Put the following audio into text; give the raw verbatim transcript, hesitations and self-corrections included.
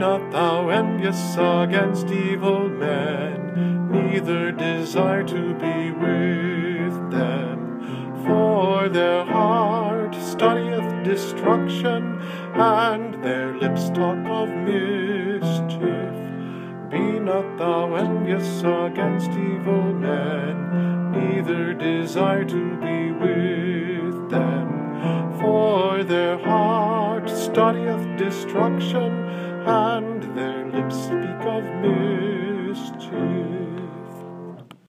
not thou envious against evil men, neither desire to be with them. For their heart studieth destruction, and their lips talk of mischief. Be not thou envious against evil men, neither desire to be with them. For their heart studieth destruction, and their lips speak of mischief.